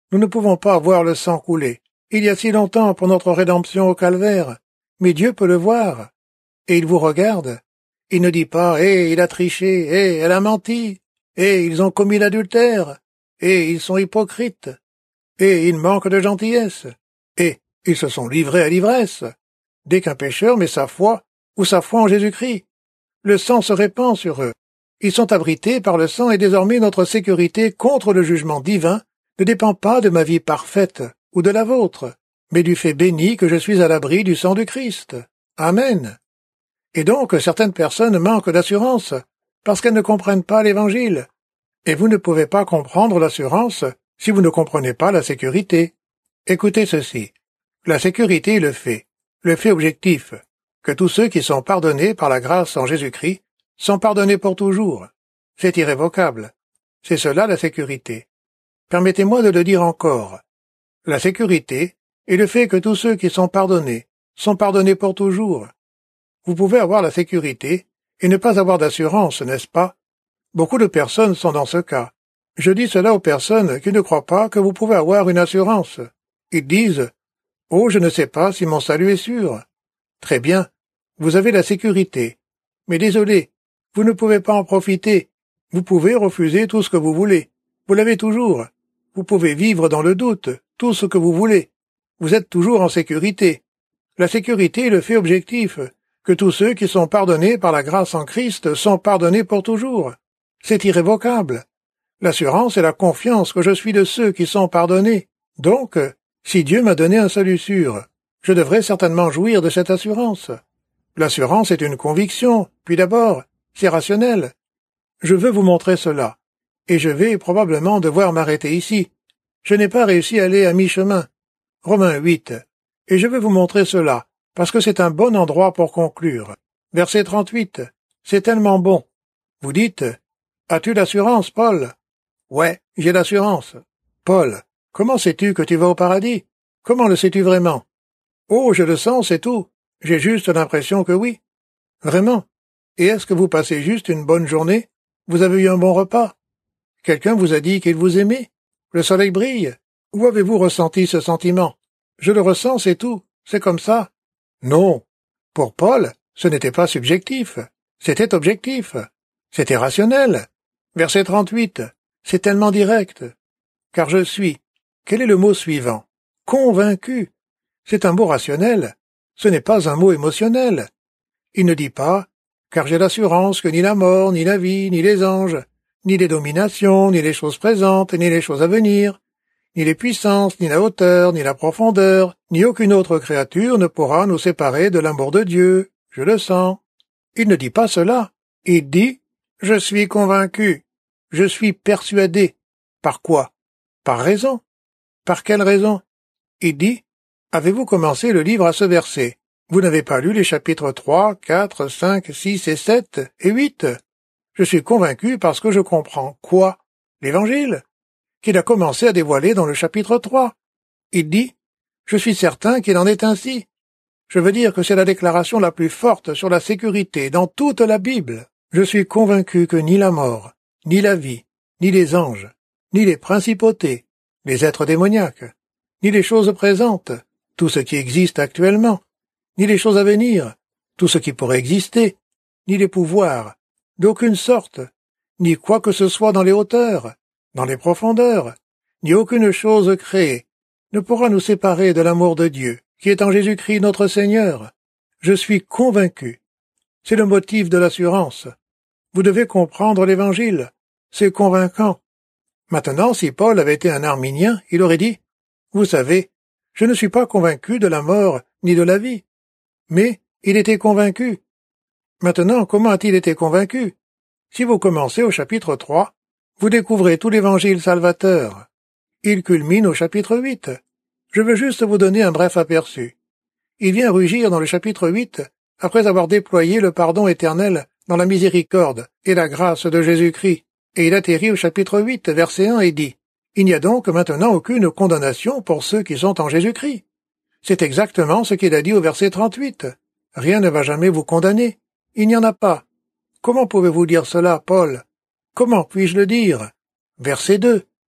Nous ne pouvons pas voir le sang couler. Il y a si longtemps pour notre rédemption au calvaire. Mais Dieu peut le voir. Et il vous regarde. Il ne dit pas « Eh, il a triché, eh, elle a menti, eh, ils ont commis l'adultère, eh, ils sont hypocrites, eh, ils manquent de gentillesse, eh, ils se sont livrés à l'ivresse. » Dès qu'un pécheur met sa foi ou sa foi en Jésus-Christ, le sang se répand sur eux. Ils sont abrités par le sang et désormais notre sécurité contre le jugement divin ne dépend pas de ma vie parfaite ou de la vôtre, mais du fait béni que je suis à l'abri du sang du Christ. Amen. Et donc, certaines personnes manquent d'assurance, parce qu'elles ne comprennent pas l'Évangile. Et vous ne pouvez pas comprendre l'assurance si vous ne comprenez pas la sécurité. Écoutez ceci. La sécurité est le fait, le fait objectif, que tous ceux qui sont pardonnés par la grâce en Jésus-Christ sont pardonnés pour toujours. C'est irrévocable. C'est cela la sécurité. Permettez-moi de le dire encore. La sécurité est le fait que tous ceux qui sont pardonnés sont pardonnés pour toujours. Vous pouvez avoir la sécurité et ne pas avoir d'assurance, n'est-ce pas? Beaucoup de personnes sont dans ce cas. Je dis cela aux personnes qui ne croient pas que vous pouvez avoir une assurance. Ils disent « Oh, je ne sais pas si mon salut est sûr. » Très bien, vous avez la sécurité. Mais désolé, vous ne pouvez pas en profiter. Vous pouvez refuser tout ce que vous voulez. Vous l'avez toujours. Vous pouvez vivre dans le doute, tout ce que vous voulez. Vous êtes toujours en sécurité. La sécurité est le fait objectif, que tous ceux qui sont pardonnés par la grâce en Christ sont pardonnés pour toujours. C'est irrévocable. L'assurance est la confiance que je suis de ceux qui sont pardonnés. Donc, si Dieu m'a donné un salut sûr, je devrais certainement jouir de cette assurance. L'assurance est une conviction, puis d'abord, c'est rationnel. Je veux vous montrer cela, et je vais probablement devoir m'arrêter ici. Je n'ai pas réussi à aller à mi-chemin. Romains huit. Et je vais vous montrer cela, parce que c'est un bon endroit pour conclure. Verset trente-huit. C'est tellement bon. Vous dites, « As-tu l'assurance, Paul? » Ouais, j'ai l'assurance. Paul, comment sais-tu que tu vas au paradis? Comment le sais-tu vraiment? Oh, je le sens, c'est tout. J'ai juste l'impression que oui. Vraiment? Et est-ce que vous passez juste une bonne journée? Vous avez eu un bon repas? Quelqu'un vous a dit qu'il vous aimait? Le soleil brille? Où avez-vous ressenti ce sentiment? Je le ressens, c'est tout. C'est comme ça. Non. Pour Paul, ce n'était pas subjectif. C'était objectif. C'était rationnel. Verset trente-huit. C'est tellement direct. Car je suis. Quel est le mot suivant? Convaincu. C'est un mot rationnel. Ce n'est pas un mot émotionnel. Il ne dit pas, car j'ai l'assurance que ni la mort, ni la vie, ni les anges, ni les dominations, ni les choses présentes, ni les choses à venir, ni les puissances, ni la hauteur, ni la profondeur, ni aucune autre créature ne pourra nous séparer de l'amour de Dieu. Je le sens. Il ne dit pas cela. Il dit, je suis convaincu. Je suis persuadé. Par quoi? Par raison. Par quelle raison? Il dit, avez-vous commencé le livre à ce verset? Vous n'avez pas lu les chapitres trois, quatre, cinq, six et sept et huit? Je suis convaincu parce que je comprends quoi? L'Évangile, qu'il a commencé à dévoiler dans le chapitre trois. Il dit, je suis certain qu'il en est ainsi. Je veux dire que c'est la déclaration la plus forte sur la sécurité dans toute la Bible. Je suis convaincu que ni la mort, ni la vie, ni les anges, ni les principautés, les êtres démoniaques, ni les choses présentes, tout ce qui existe actuellement, ni les choses à venir, tout ce qui pourrait exister, ni les pouvoirs, d'aucune sorte, ni quoi que ce soit dans les hauteurs, dans les profondeurs, ni aucune chose créée, ne pourra nous séparer de l'amour de Dieu, qui est en Jésus-Christ notre Seigneur. Je suis convaincu. C'est le motif de l'assurance. Vous devez comprendre l'Évangile. C'est convaincant. Maintenant, si Paul avait été un arminien, il aurait dit, « Vous savez, je ne suis pas convaincu de la mort ni de la vie. » Mais il était convaincu. Maintenant, comment a-t-il été convaincu? Si vous commencez au chapitre trois, vous découvrez tout l'Évangile salvateur. Il culmine au chapitre huit. Je veux juste vous donner un bref aperçu. Il vient rugir dans le chapitre huit, après avoir déployé le pardon éternel dans la miséricorde et la grâce de Jésus-Christ, et il atterrit au chapitre huit, verset un, et dit, « Il n'y a donc maintenant aucune condamnation pour ceux qui sont en Jésus-Christ. » C'est exactement ce qu'il a dit au verset trente-huit. « Rien ne va jamais vous condamner. Il n'y en a pas. » Comment pouvez-vous dire cela, Paul? Comment puis-je le dire? Verset deux.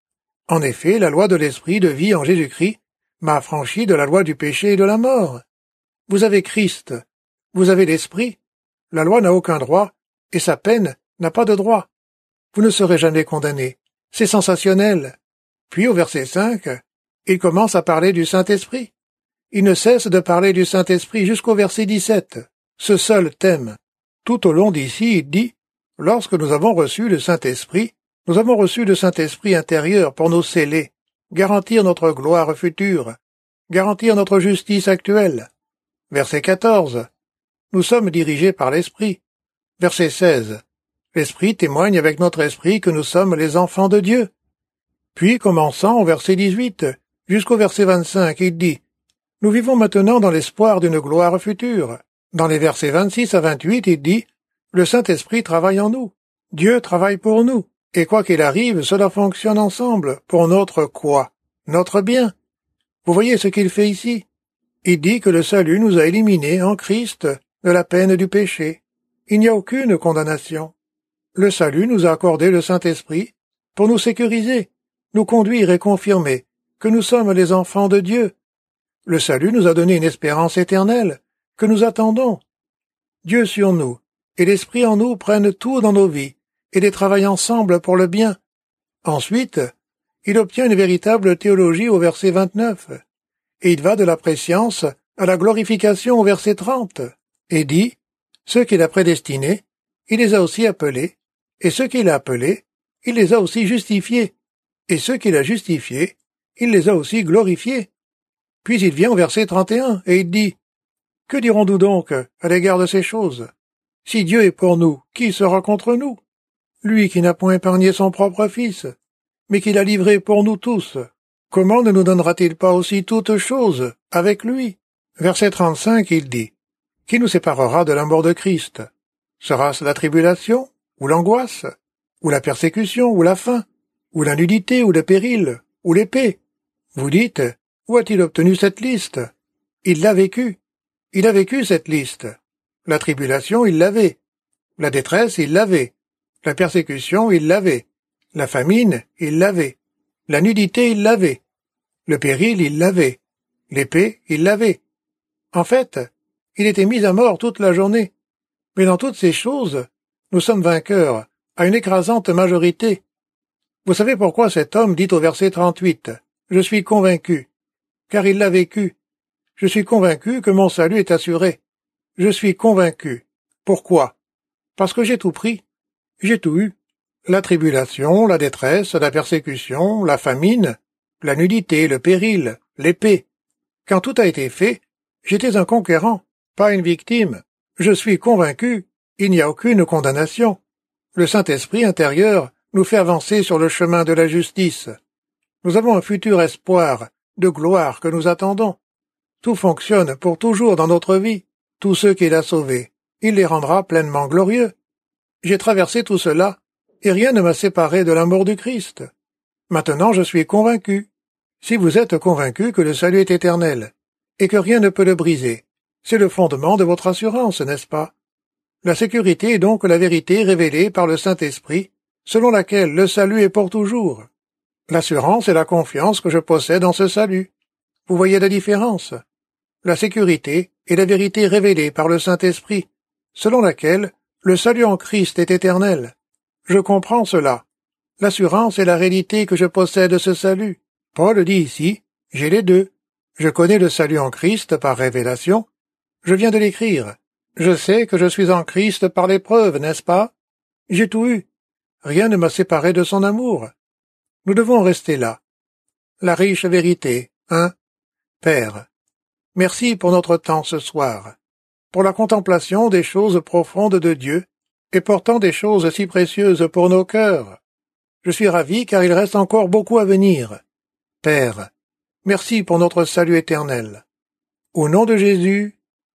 En effet, la loi de l'esprit de vie en Jésus-Christ m'a affranchi de la loi du péché et de la mort. Vous avez Christ, vous avez l'esprit, la loi n'a aucun droit, et sa peine n'a pas de droit. Vous ne serez jamais condamné. C'est sensationnel. Puis au verset cinq, il commence à parler du Saint-Esprit. Il ne cesse de parler du Saint-Esprit jusqu'au verset dix-sept, ce seul thème. Tout au long d'ici, il dit « Lorsque nous avons reçu le Saint-Esprit, nous avons reçu le Saint-Esprit intérieur pour nous sceller, garantir notre gloire future, garantir notre justice actuelle. » Verset quatorze. Nous sommes dirigés par l'Esprit. Verset seize. L'Esprit témoigne avec notre esprit que nous sommes les enfants de Dieu. Puis, commençant au verset dix-huit, jusqu'au verset vingt-cinq, il dit « Nous vivons maintenant dans l'espoir d'une gloire future. » Dans les versets vingt-six à vingt-huit, il dit « Le Saint-Esprit travaille en nous. Dieu travaille pour nous. Et quoi qu'il arrive, cela fonctionne ensemble. Pour notre quoi? Notre bien. » Vous voyez ce qu'il fait ici? Il dit que le salut nous a éliminés en Christ de la peine du péché. Il n'y a aucune condamnation. Le salut nous a accordé le Saint-Esprit pour nous sécuriser, nous conduire et confirmer que nous sommes les enfants de Dieu. Le salut nous a donné une espérance éternelle que nous attendons. Dieu sur nous et l'Esprit en nous prennent tout dans nos vies et les travaillent ensemble pour le bien. Ensuite, il obtient une véritable théologie au verset vingt-neuf, et il va de la prescience à la glorification au verset trente, et dit « Ceux qu'il a prédestinés, il les a aussi appelés, et ceux qu'il a appelés, il les a aussi justifiés, et ceux qu'il a justifiés, il les a aussi glorifiés. » Puis il vient au verset trente et un, et il dit « Que dirons-nous donc à l'égard de ces choses? Si Dieu est pour nous, qui sera contre nous? Lui qui n'a point épargné son propre Fils, mais qui l'a livré pour nous tous, comment ne nous donnera-t-il pas aussi toutes choses avec lui? » Verset trente-cinq, il dit « Qui nous séparera de l'amour de Christ? Sera-ce la tribulation, ou l'angoisse, ou la persécution, ou la faim, ou la nudité, ou le péril, ou l'épée? » Vous dites, où a-t-il obtenu cette liste? Il l'a vécu. Il a vécu cette liste. La tribulation, il l'avait. La détresse, il l'avait. La persécution, il l'avait. La famine, il l'avait. La nudité, il l'avait. Le péril, il l'avait. L'épée, il l'avait. En fait, il était mis à mort toute la journée. Mais dans toutes ces choses, nous sommes vainqueurs, à une écrasante majorité. Vous savez pourquoi cet homme dit au verset trente-huit, « Je suis convaincu », car il l'a vécu. Je suis convaincu que mon salut est assuré. Je suis convaincu. Pourquoi? Parce que j'ai tout pris. J'ai tout eu. La tribulation, la détresse, la persécution, la famine, la nudité, le péril, l'épée. Quand tout a été fait, j'étais un conquérant, pas une victime. Je suis convaincu, il n'y a aucune condamnation. Le Saint-Esprit intérieur nous fait avancer sur le chemin de la justice. Nous avons un futur espoir de gloire que nous attendons. Tout fonctionne pour toujours dans notre vie. Tous ceux qu'il a sauvés, il les rendra pleinement glorieux. J'ai traversé tout cela, et rien ne m'a séparé de l'amour du Christ. Maintenant je suis convaincu. Si vous êtes convaincu que le salut est éternel, et que rien ne peut le briser, c'est le fondement de votre assurance, n'est-ce pas? La sécurité est donc la vérité révélée par le Saint-Esprit, selon laquelle le salut est pour toujours. L'assurance est la confiance que je possède en ce salut. Vous voyez la différence? La sécurité est la vérité révélée par le Saint-Esprit, selon laquelle le salut en Christ est éternel. Je comprends cela. L'assurance est la réalité que je possède de ce salut. Paul dit ici, j'ai les deux. Je connais le salut en Christ par révélation. Je viens de l'écrire. Je sais que je suis en Christ par l'épreuve, n'est-ce pas? J'ai tout eu. Rien ne m'a séparé de son amour. Nous devons rester là. La riche vérité, hein? Père, merci pour notre temps ce soir, pour la contemplation des choses profondes de Dieu et portant des choses si précieuses pour nos cœurs. Je suis ravi car il reste encore beaucoup à venir. Père, merci pour notre salut éternel. Au nom de Jésus,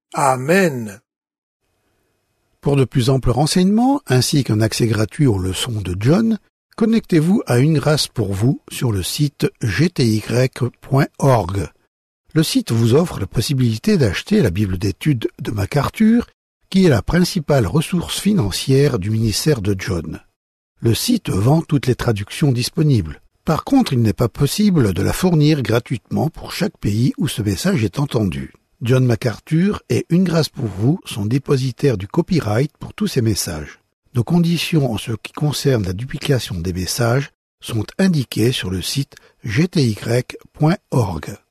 Amen. Pour de plus amples renseignements, ainsi qu'un accès gratuit aux leçons de John, connectez-vous à Une Grâce pour vous sur le site g t y point org. Le site vous offre la possibilité d'acheter la Bible d'études de MacArthur, qui est la principale ressource financière du ministère de John. Le site vend toutes les traductions disponibles. Par contre, il n'est pas possible de la fournir gratuitement pour chaque pays où ce message est entendu. John MacArthur et Une grâce pour vous sont dépositaires du copyright pour tous ces messages. Nos conditions en ce qui concerne la duplication des messages sont indiquées sur le site g t y point org.